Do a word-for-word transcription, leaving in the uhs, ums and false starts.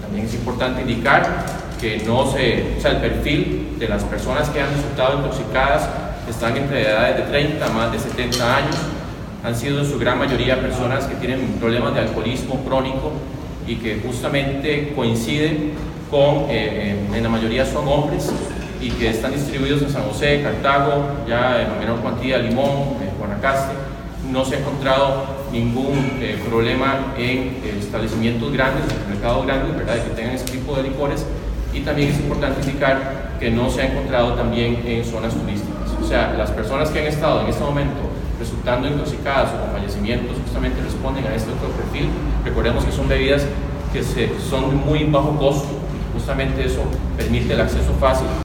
También es importante indicar que no se, o sea, el perfil de las personas que han resultado intoxicadas están entre edades de treinta a más de setenta años, han sido en su gran mayoría personas que tienen problemas de alcoholismo crónico y que justamente coinciden con, eh, en la mayoría son hombres y que están distribuidos en San José, Cartago, ya en menor cuantía Limón, eh, Guanacaste. No se ha encontrado ningún eh, problema en eh, establecimientos grandes, en mercados grandes, ¿verdad?, que tengan ese tipo de licores. Y también es importante indicar que no se ha encontrado también en zonas turísticas. O sea, las personas que han estado en este momento resultando intoxicadas o con fallecimientos justamente responden a este otro perfil. Recordemos que son bebidas que se, son de muy bajo costo, justamente eso permite el acceso fácil.